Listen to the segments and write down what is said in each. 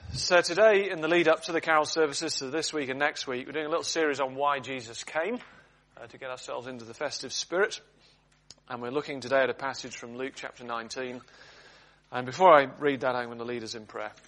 So today, in the lead up to the carol services, so this week and next week, we're doing a little series on why Jesus came to get ourselves into the festive spirit. And we're looking today at a passage from Luke chapter 19. And before I read that, I'm going to lead us in prayer.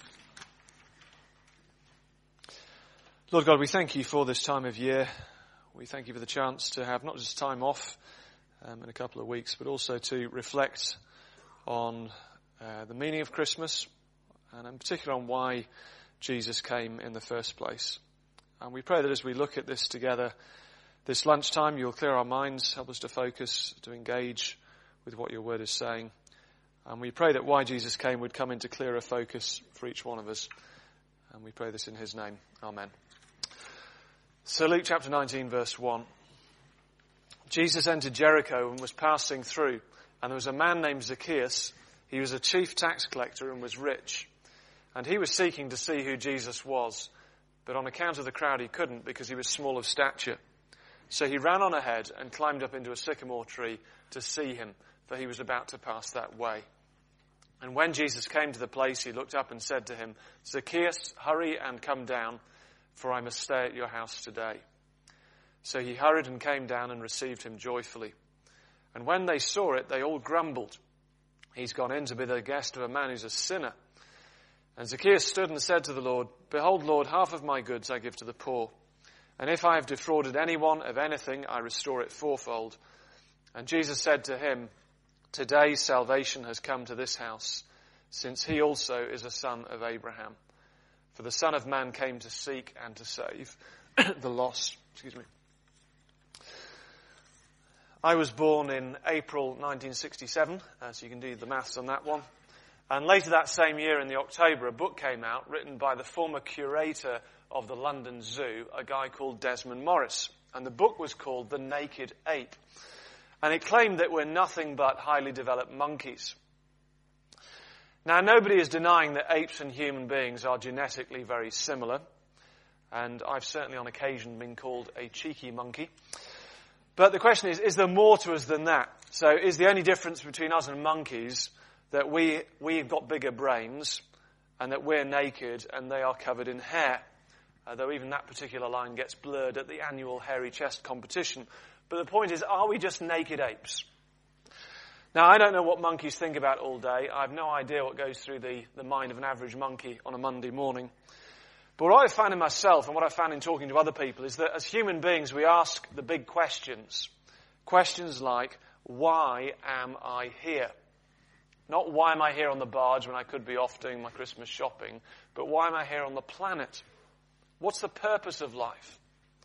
Lord God, we thank you for this time of year. We thank you for the chance to have not just time off in a couple of weeks, but also to reflect on the meaning of Christmas, and in particular on why Jesus came in the first place. And we pray that as we look at this together this lunchtime, you'll clear our minds, help us to focus, to engage with what your word is saying. And we pray that why Jesus came would come into clearer focus for each one of us. And we pray this in his name. Amen. So Luke chapter 19 verse 1. Jesus entered Jericho and was passing through, and there was a man named Zacchaeus. He was a chief tax collector and was rich. And he was seeking to see who Jesus was, but on account of the crowd he couldn't because he was small of stature. So he ran on ahead and climbed up into a sycamore tree to see him, for he was about to pass that way. And when Jesus came to the place, he looked up and said to him, "Zacchaeus, hurry and come down, for I must stay at your house today." So he hurried and came down and received him joyfully. And when they saw it, they all grumbled. "He's gone in to be the guest of a man who's a sinner." And Zacchaeus stood and said to the Lord, "Behold, Lord, half of my goods I give to the poor. And if I have defrauded anyone of anything, I restore it fourfold." And Jesus said to him, "Today salvation has come to this house, since he also is a son of Abraham. For the Son of Man came to seek and to save the lost." I was born in April 1967, so you can do the maths on that one. And later that same year in the October, a book came out written by the former curator of the London Zoo, a guy called Desmond Morris. And the book was called The Naked Ape. And it claimed that we're nothing but highly developed monkeys. Now, nobody is denying that apes and human beings are genetically very similar. And I've certainly on occasion been called a cheeky monkey. But the question is there more to us than that? So is the only difference between us and monkeys that we've got bigger brains and that we're naked and they are covered in hair? Though even that particular line gets blurred at the annual hairy chest competition. But the point is, are we just naked apes? Now, I don't know what monkeys think about all day. I have no idea what goes through the mind of an average monkey on a Monday morning. But what I've found in myself and what I've found in talking to other people is that as human beings, we ask the big questions. Questions like, why am I here? Not why am I here on the barge when I could be off doing my Christmas shopping, but why am I here on the planet? What's the purpose of life?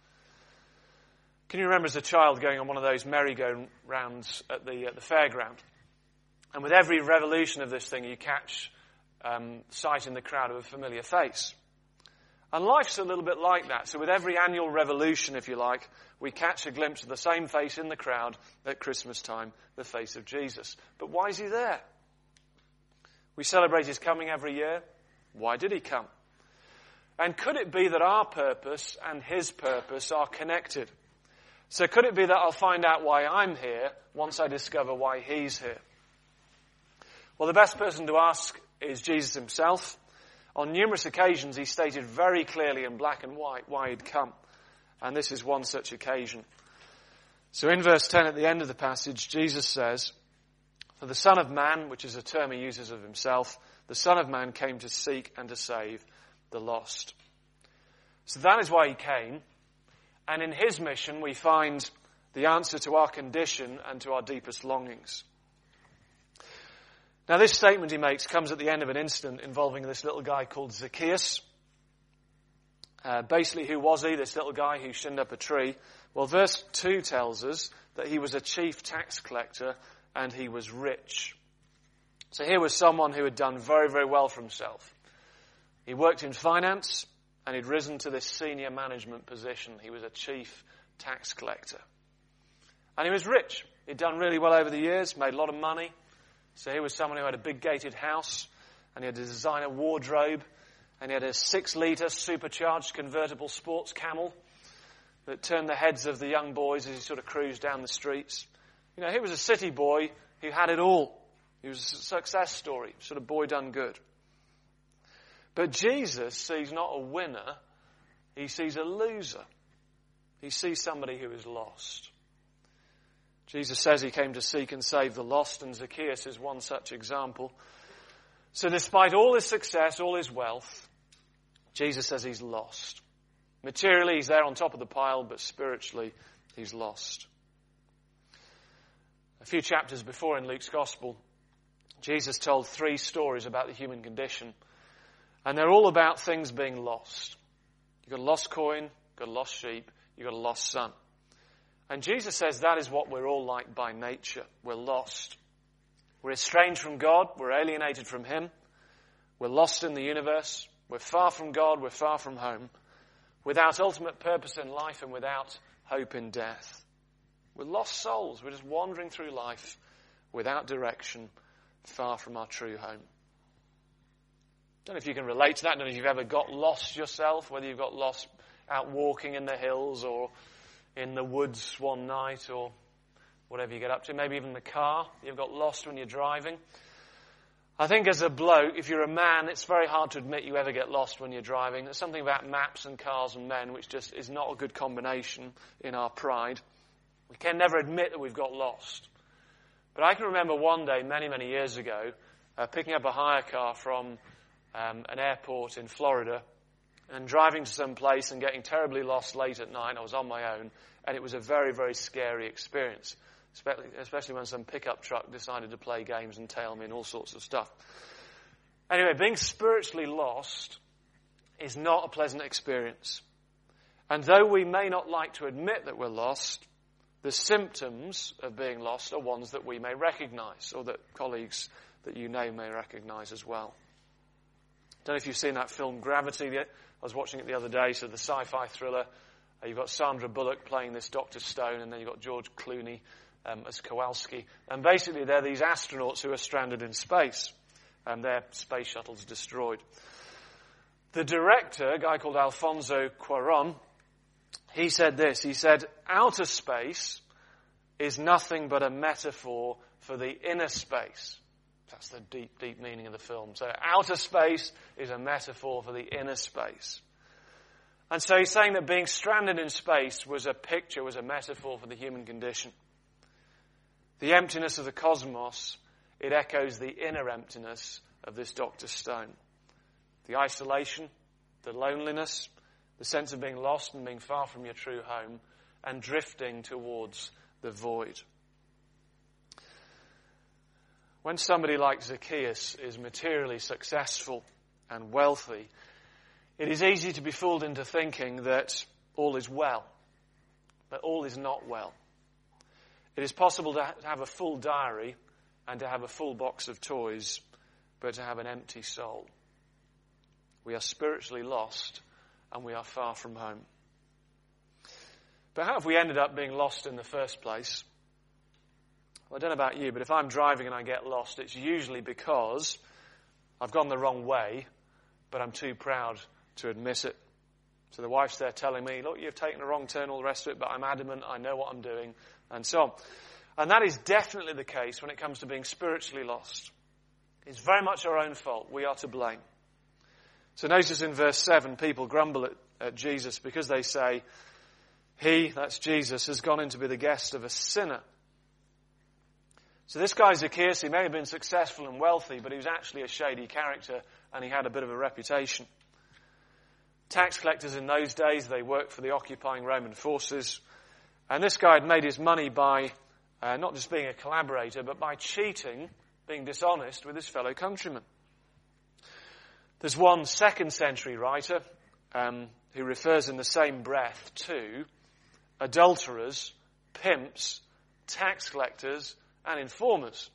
Can you remember as a child going on one of those merry-go-rounds at the fairground? And with every revolution of this thing, you catch sight in the crowd of a familiar face. And life's a little bit like that. So with every annual revolution, if you like, we catch a glimpse of the same face in the crowd at Christmas time, the face of Jesus. But why is he there? We celebrate his coming every year. Why did he come? And could it be that our purpose and his purpose are connected? So could it be that I'll find out why I'm here once I discover why he's here? Well, the best person to ask is Jesus himself. On numerous occasions, he stated very clearly in black and white why he'd come. And this is one such occasion. So in verse 10 at the end of the passage, Jesus says, "For the Son of Man," which is a term he uses of himself, "the Son of Man came to seek and to save the lost." So that is why he came. And in his mission, we find the answer to our condition and to our deepest longings. Now, this statement he makes comes at the end of an incident involving this little guy called Zacchaeus. Basically, who was he, this little guy who shinned up a tree? Well, verse 2 tells us that he was a chief tax collector and he was rich. So here was someone who had done very, very well for himself. He worked in finance and he'd risen to this senior management position. He was a chief tax collector. And he was rich. He'd done really well over the years, made a lot of money. So here was someone who had a big gated house, and he had a designer wardrobe, and he had a 6-litre supercharged convertible sports camel that turned the heads of the young boys as he sort of cruised down the streets. You know, he was a city boy who had it all. He was a success story, sort of boy done good. But Jesus sees not a winner, he sees a loser. He sees somebody who is lost. Jesus says he came to seek and save the lost, and Zacchaeus is one such example. So despite all his success, all his wealth, Jesus says he's lost. Materially, he's there on top of the pile, but spiritually, he's lost. A few chapters before in Luke's Gospel, Jesus told 3 stories about the human condition, and they're all about things being lost. You've got a lost coin, you've got a lost sheep, you've got a lost son. And Jesus says that is what we're all like by nature. We're lost. We're estranged from God, we're alienated from him, we're lost in the universe, we're far from God, we're far from home, without ultimate purpose in life and without hope in death. We're lost souls. We're just wandering through life without direction, far from our true home. Don't know if you can relate to that. I don't know if you've ever got lost yourself, whether you've got lost out walking in the hills or in the woods one night or whatever you get up to. Maybe even the car. You've got lost when you're driving. I think as a bloke, if you're a man, it's very hard to admit you ever get lost when you're driving. There's something about maps and cars and men which just is not a good combination in our pride. We can never admit that we've got lost. But I can remember one day, many, many years ago, picking up a hire car from an airport in Florida and driving to some place and getting terribly lost late at night. I was on my own, and it was a very, very scary experience, especially when some pickup truck decided to play games and tail me and all sorts of stuff. Anyway, being spiritually lost is not a pleasant experience. And though we may not like to admit that we're lost, the symptoms of being lost are ones that we may recognize, or that colleagues that you know may recognize as well. I don't know if you've seen that film Gravity yet. I was watching it the other day, so the sci-fi thriller. You've got Sandra Bullock playing this Dr. Stone, and then you've got George Clooney as Kowalski. And basically they're these astronauts who are stranded in space, and their space shuttle's destroyed. The director, a guy called Alfonso Cuarón, he said this. He said, outer space is nothing but a metaphor for the inner space. That's the deep, deep meaning of the film. So outer space is a metaphor for the inner space. And so he's saying that being stranded in space was a picture, was a metaphor for the human condition. The emptiness of the cosmos, it echoes the inner emptiness of this Dr. Stone. The isolation, the loneliness, the sense of being lost and being far from your true home, and drifting towards the void. When somebody like Zacchaeus is materially successful and wealthy, it is easy to be fooled into thinking that all is well, but all is not well. It is possible to have a full diary and to have a full box of toys, but to have an empty soul. We are spiritually lost and we are far from home. But how have we ended up being lost in the first place? Well, I don't know about you, but if I'm driving and I get lost, it's usually because I've gone the wrong way, but I'm too proud to admit it. So the wife's there telling me, look, you've taken a wrong turn, all the rest of it, but I'm adamant, I know what I'm doing, and so on. And that is definitely the case when it comes to being spiritually lost. It's very much our own fault. We are to blame. So notice in verse 7, people grumble at Jesus because they say, he, that's Jesus, has gone in to be the guest of a sinner. So this guy Zacchaeus, he may have been successful and wealthy, but he was actually a shady character and he had a bit of a reputation. Tax collectors in those days, they worked for the occupying Roman forces. And this guy had made his money by not just being a collaborator, but by cheating, being dishonest with his fellow countrymen. There's one 2nd century writer who refers in the same breath to adulterers, pimps, tax collectors, and informers.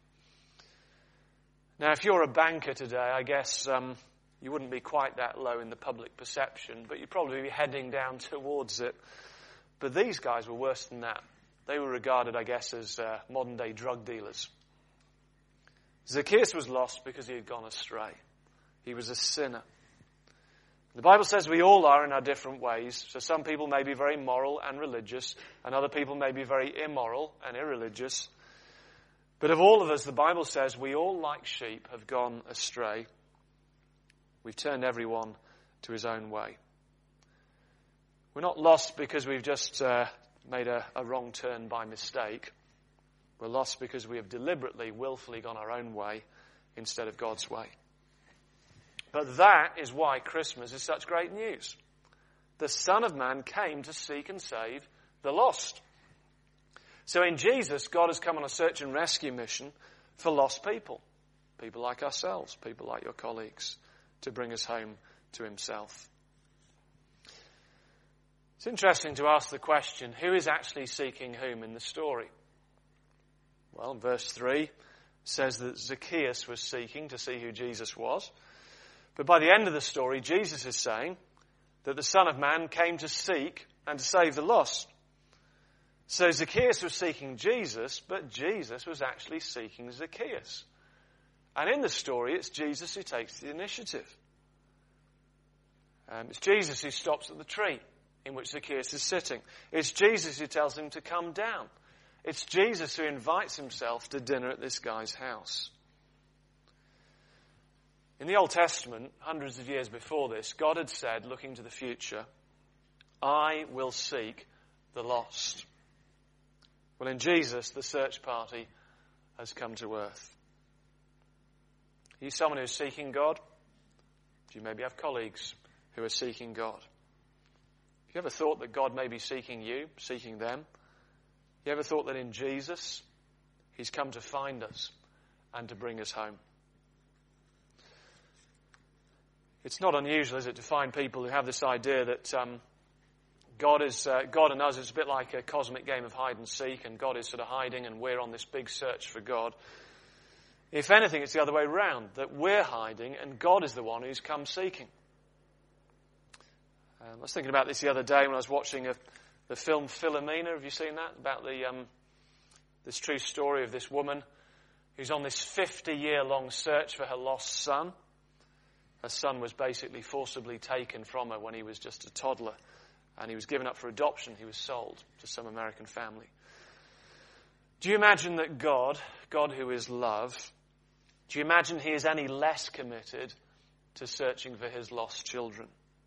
Now, if you're a banker today, I guess you wouldn't be quite that low in the public perception, but you'd probably be heading down towards it. But these guys were worse than that. They were regarded, I guess, as modern-day drug dealers. Zacchaeus was lost because he had gone astray. He was a sinner. The Bible says we all are in our different ways. So some people may be very moral and religious, and other people may be very immoral and irreligious. But of all of us, the Bible says we all, like sheep, have gone astray. We've turned everyone to his own way. We're not lost because we've just made a wrong turn by mistake. We're lost because we have deliberately, willfully gone our own way instead of God's way. But that is why Christmas is such great news. The Son of Man came to seek and save the lost. So in Jesus, God has come on a search and rescue mission for lost people. People like ourselves, people like your colleagues, to bring us home to himself. It's interesting to ask the question, who is actually seeking whom in the story? Well, verse 3 says that Zacchaeus was seeking to see who Jesus was. But by the end of the story, Jesus is saying that the Son of Man came to seek and to save the lost. So Zacchaeus was seeking Jesus, but Jesus was actually seeking Zacchaeus. And in the story, it's Jesus who takes the initiative. It's Jesus who stops at the tree in which Zacchaeus is sitting. It's Jesus who tells him to come down. It's Jesus who invites himself to dinner at this guy's house. In the Old Testament, hundreds of years before this, God had said, looking to the future, I will seek the lost. Well, in Jesus, the search party has come to earth. Are you someone who is seeking God? Do you maybe have colleagues who are seeking God? Have you ever thought that God may be seeking you, seeking them? You ever thought that in Jesus, he's come to find us and to bring us home? It's not unusual, is it, to find people who have this idea that God and us is a bit like a cosmic game of hide and seek, and God is sort of hiding and we're on this big search for God. If anything, it's the other way around, that we're hiding and God is the one who's come seeking. I was thinking about this the other day when I was watching the film Philomena. Have you seen that? About this true story of this woman who's on this 50-year-long search for her lost son. Her son was basically forcibly taken from her when he was just a toddler, and he was given up for adoption. He was sold to some American family. Do you imagine that God who is love, do you imagine he is any less committed to searching for his lost children?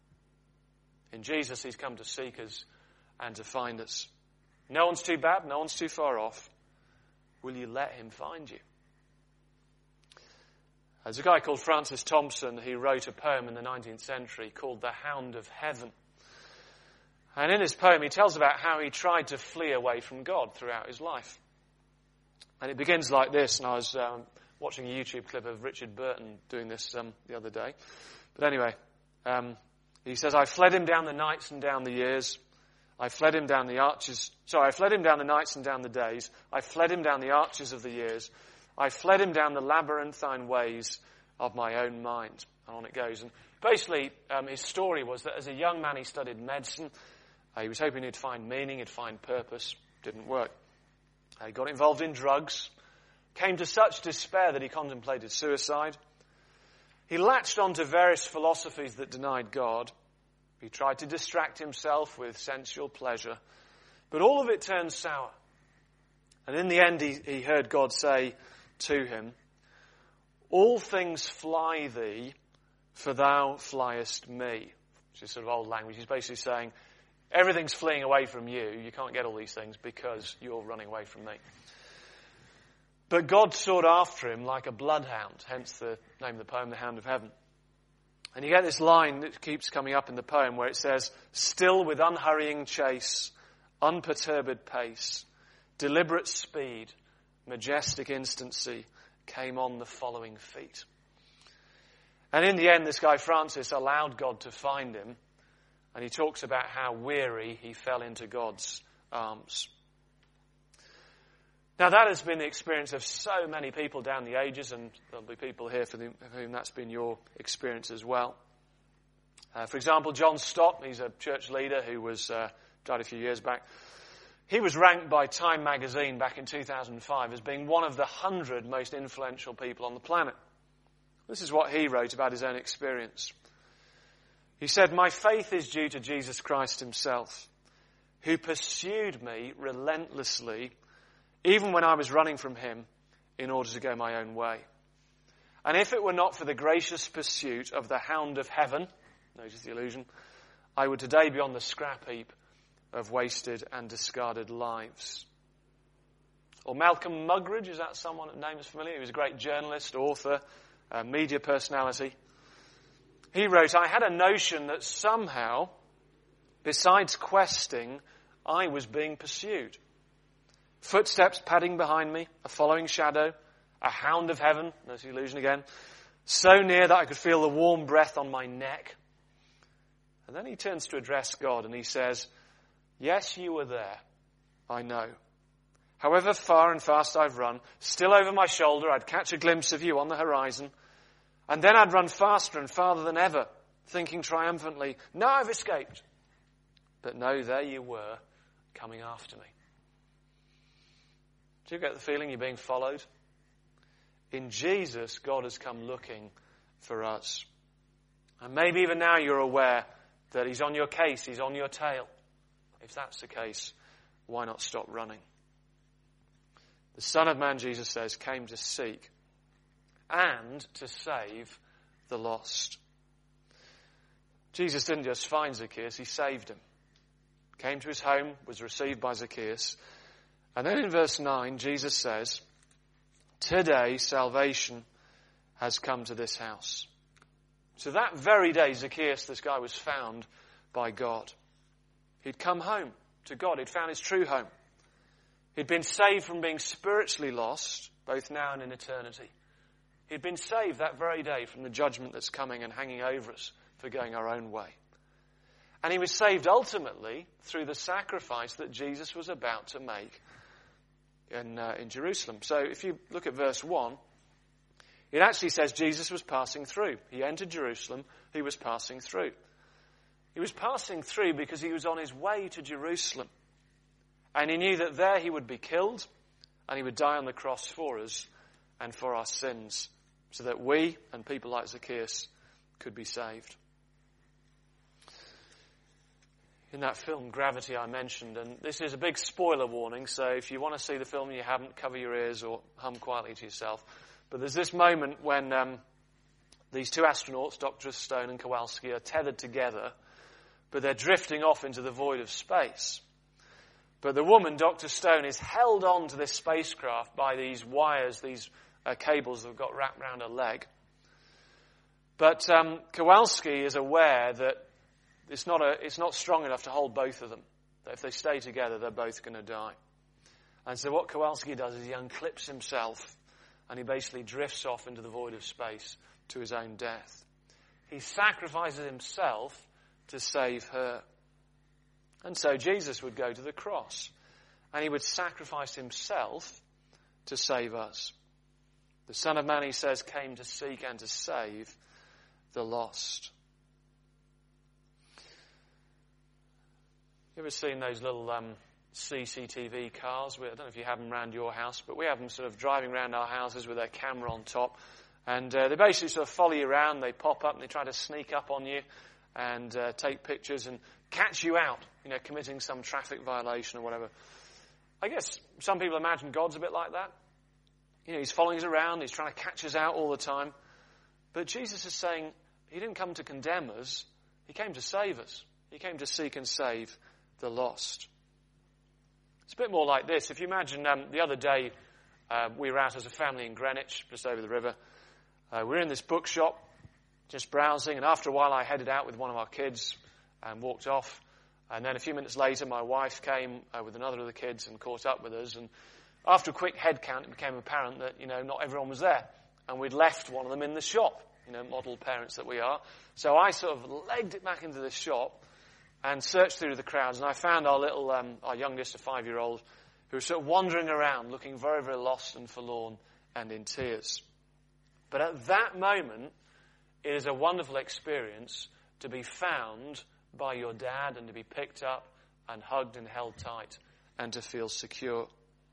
In Jesus, he's come to seek us and to find us. No one's too bad, no one's too far off. Will you let him find you? There's a guy called Francis Thompson who wrote a poem in the 19th century called The Hound of Heaven. And in his poem, he tells about how he tried to flee away from God throughout his life. And it begins like this, and I was watching a YouTube clip of Richard Burton doing this the other day. But anyway, he says, I fled him down the nights and down the years. I fled him down the arches. I fled him down the nights and down the days. I fled him down the arches of the years. I fled him down the labyrinthine ways of my own mind. And on it goes. And basically, his story was that as a young man, he studied medicine. He was hoping he'd find meaning, he'd find purpose. Didn't work. He got involved in drugs. Came to such despair that he contemplated suicide. He latched onto various philosophies that denied God. He tried to distract himself with sensual pleasure. But all of it turned sour. And in the end, he heard God say to him, all things fly thee, for thou fliest me. Which is sort of old language. He's basically saying, everything's fleeing away from you. You can't get all these things because you're running away from me. But God sought after him like a bloodhound, hence the name of the poem, The Hound of Heaven. And you get this line that keeps coming up in the poem where it says, still with unhurrying chase, unperturbed pace, deliberate speed, majestic instancy, came on the following feet. And in the end, this guy Francis allowed God to find him, and he talks about how weary he fell into God's arms. Now, that has been the experience of so many people down the ages, and there'll be people here for whom that's been your experience as well. For example, John Stott, he's a church leader who died a few years back. He was ranked by Time magazine back in 2005 as being one of the 100 most influential people on the planet. This is what he wrote about his own experience. He said, my faith is due to Jesus Christ himself, who pursued me relentlessly even when I was running from him in order to go my own way. And if it were not for the gracious pursuit of the hound of heaven, notice the allusion, I would today be on the scrap heap of wasted and discarded lives. Or Malcolm Muggeridge, is that someone that name is familiar? He was a great journalist, author, media personality. He wrote, I had a notion that somehow, besides questing, I was being pursued. Footsteps padding behind me, a following shadow, a hound of heaven, there's the illusion again, so near that I could feel the warm breath on my neck. And then he turns to address God and he says, yes, you were there, I know. However far and fast I've run, still over my shoulder I'd catch a glimpse of you on the horizon, and then I'd run faster and farther than ever, thinking triumphantly, now I've escaped. But no, there you were, coming after me. Do you get the feeling you're being followed? In Jesus, God has come looking for us. And maybe even now you're aware that he's on your case, he's on your tail. If that's the case, why not stop running? The Son of Man, Jesus says, came to seek and to save the lost. Jesus didn't just find Zacchaeus, he saved him. Came to his home, was received by Zacchaeus. And then in verse 9, Jesus says, today salvation has come to this house. So that very day, Zacchaeus, this guy, was found by God. He'd come home to God. He'd found his true home. He'd been saved from being spiritually lost, both now and in eternity. He'd been saved that very day from the judgment that's coming and hanging over us for going our own way. And he was saved ultimately through the sacrifice that Jesus was about to make in Jerusalem. So if you look at verse 1, it actually says Jesus was passing through. He entered Jerusalem. He was passing through. He was passing through because he was on his way to Jerusalem. And he knew that there he would be killed and he would die on the cross for us and for our sins so that we and people like Zacchaeus could be saved. In that film, Gravity, I mentioned, and this is a big spoiler warning, so if you want to see the film and you haven't, cover your ears or hum quietly to yourself. But there's this moment when these two astronauts, Dr. Stone and Kowalski, are tethered together, but they're drifting off into the void of space. But the woman, Dr. Stone, is held on to this spacecraft by these wires, these cables that have got wrapped around her leg. But Kowalski is aware that it's not strong enough to hold both of them. That if they stay together, they're both going to die. And so what Kowalski does is he unclips himself and he basically drifts off into the void of space to his own death. He sacrifices himself to save her. And so Jesus would go to the cross and he would sacrifice himself to save us. The Son of Man, he says, came to seek and to save the lost. You ever seen those little CCTV cars? I don't know if you have them around your house, but we have them sort of driving around our houses with their camera on top. And they basically sort of follow you around. They pop up and they try to sneak up on you and take pictures and catch you out, committing some traffic violation or whatever. I guess some people imagine God's a bit like that. He's following us around. He's trying to catch us out all the time. But Jesus is saying he didn't come to condemn us. He came to save us. He came to seek and save the lost. It's a bit more like this. If you imagine the other day we were out as a family in Greenwich, just over the river. We were in this bookshop, just browsing, and after a while I headed out with one of our kids and walked off. And then a few minutes later my wife came with another of the kids and caught up with us. And after a quick head count it became apparent that, not everyone was there. And we'd left one of them in the shop, model parents that we are. So I sort of legged it back into the shop and searched through the crowds, and I found our youngest, a 5-year-old, who was sort of wandering around, looking very, very lost and forlorn and in tears. But at that moment, it is a wonderful experience to be found by your dad and to be picked up and hugged and held tight and to feel secure.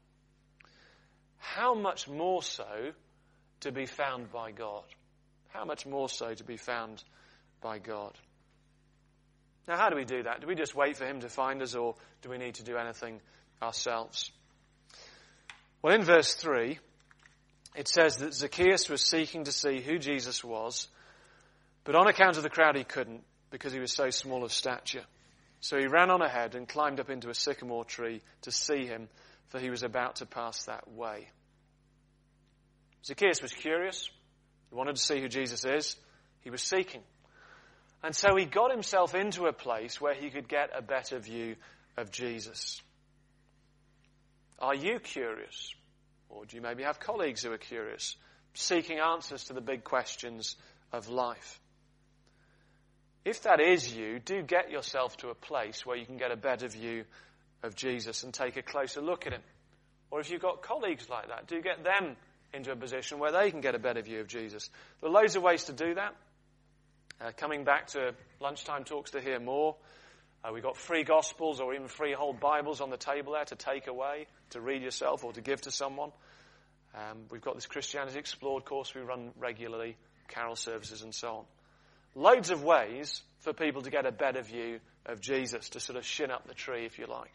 How much more so to be found by God? How much more so to be found by God? Now, how do we do that? Do we just wait for him to find us, or do we need to do anything ourselves? Well, in verse 3, it says that Zacchaeus was seeking to see who Jesus was, but on account of the crowd he couldn't, because he was so small of stature. So he ran on ahead and climbed up into a sycamore tree to see him, for he was about to pass that way. Zacchaeus was curious. He wanted to see who Jesus is. He was seeking. And so he got himself into a place where he could get a better view of Jesus. Are you curious? Or do you maybe have colleagues who are curious, seeking answers to the big questions of life? If that is you, do get yourself to a place where you can get a better view of Jesus and take a closer look at him. Or if you've got colleagues like that, do get them into a position where they can get a better view of Jesus. There are loads of ways to do that. Coming back to lunchtime talks to hear more. We've got free Gospels or even free whole Bibles on the table there to take away, to read yourself or to give to someone. We've got this Christianity Explored course we run regularly, carol services and so on. Loads of ways for people to get a better view of Jesus, to sort of shin up the tree, if you like.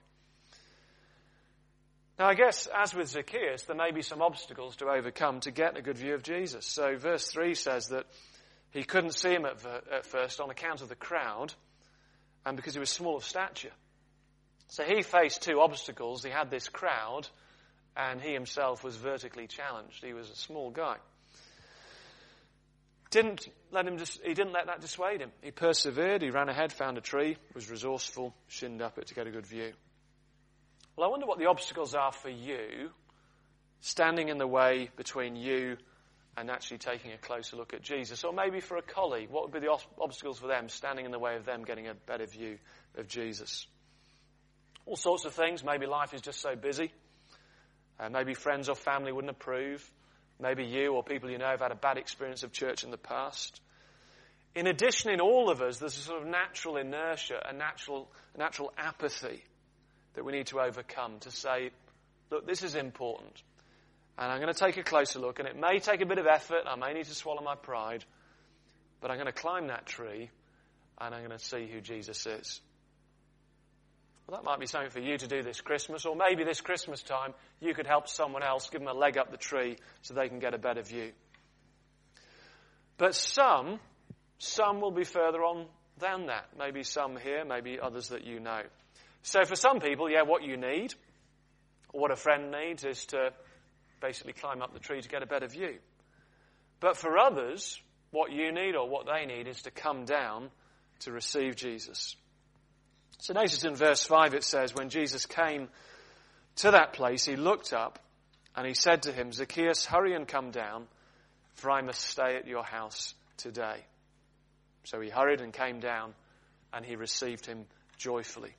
Now, I guess, as with Zacchaeus, there may be some obstacles to overcome to get a good view of Jesus. So verse 3 says that he couldn't see him at first on account of the crowd and because he was small of stature. So he faced two obstacles. He had this crowd and he himself was vertically challenged. He was a small guy. He didn't let that dissuade him. He persevered, he ran ahead, found a tree, was resourceful, shinned up it to get a good view. Well, I wonder what the obstacles are for you, standing in the way between you and actually taking a closer look at Jesus. Or maybe for a colleague, what would be the obstacles for them, standing in the way of them getting a better view of Jesus? All sorts of things. Maybe life is just so busy. Maybe friends or family wouldn't approve. Maybe you or people you know have had a bad experience of church in the past. In addition, in all of us, there's a sort of natural inertia, a natural apathy that we need to overcome to say, look, this is important. And I'm going to take a closer look, and it may take a bit of effort. I may need to swallow my pride. But I'm going to climb that tree, and I'm going to see who Jesus is. Well, that might be something for you to do this Christmas, or maybe this Christmas time you could help someone else, give them a leg up the tree so they can get a better view. But some will be further on than that. Maybe some here, maybe others that you know. So for some people, what you need, or what a friend needs, is to basically climb up the tree to get a better view. But for others, what you need or what they need is to come down to receive Jesus. So notice in verse 5 it says, when Jesus came to that place, he looked up and he said to him, Zacchaeus, hurry and come down, for I must stay at your house today. So he hurried and came down and he received him joyfully.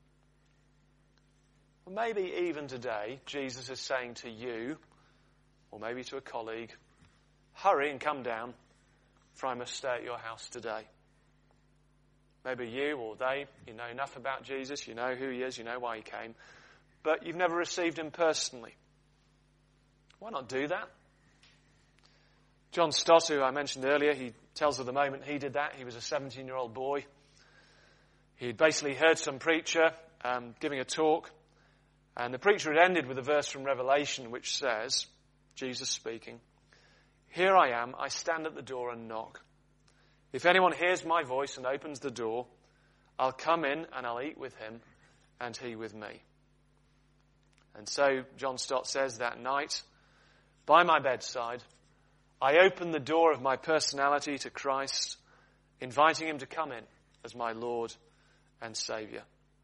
Well, maybe even today, Jesus is saying to you, or maybe to a colleague, hurry and come down, for I must stay at your house today. Maybe you or they, you know enough about Jesus, you know who he is, you know why he came, but you've never received him personally. Why not do that? John Stott, who I mentioned earlier, he tells of the moment he did that. He was a 17-year-old boy. He'd basically heard some preacher giving a talk, and the preacher had ended with a verse from Revelation which says, Jesus speaking, here I am, I stand at the door and knock. If anyone hears my voice and opens the door, I'll come in and I'll eat with him and he with me. And so John Stott says that night, by my bedside, I opened the door of my personality to Christ, inviting him to come in as my Lord and Saviour.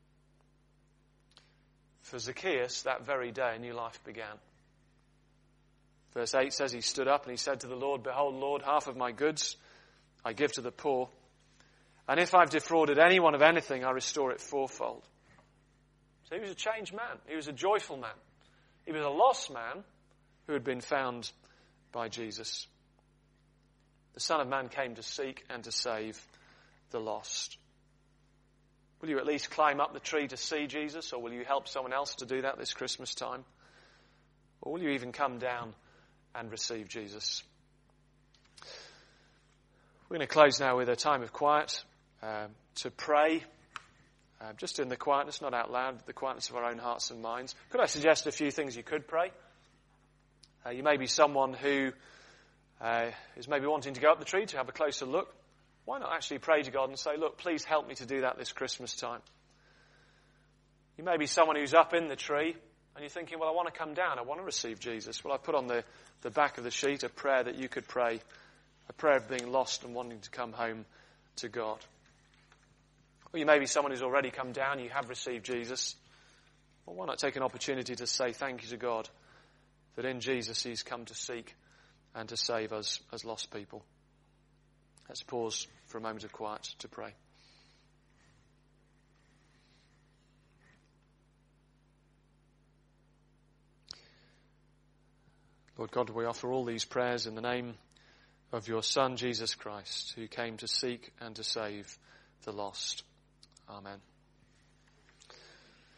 For Zacchaeus, that very day, a new life began. Verse 8 says he stood up and he said to the Lord, behold, Lord, half of my goods I give to the poor, and if I've defrauded anyone of anything, I restore it fourfold. So he was a changed man. He was a joyful man. He was a lost man who had been found by Jesus. The Son of Man came to seek and to save the lost. Will you at least climb up the tree to see Jesus, or will you help someone else to do that this Christmas time? Or will you even come down and receive Jesus? We're going to close now with a time of quiet to pray, just in the quietness, not out loud, the quietness of our own hearts and minds. Could I suggest a few things you could pray? You may be someone who is maybe wanting to go up the tree to have a closer look. Why not actually pray to God and say, look, please help me to do that this Christmas time. You may be someone who's up in the tree and you're thinking, well, I want to come down. I want to receive Jesus. Well, I put on the back of the sheet a prayer that you could pray, a prayer of being lost and wanting to come home to God. Or you may be someone who's already come down, you have received Jesus. Well, why not take an opportunity to say thank you to God that in Jesus he's come to seek and to save us as lost people. Let's pause for a moment of quiet to pray. Lord God, we offer all these prayers in the name of your Son, Jesus Christ, who came to seek and to save the lost. Amen.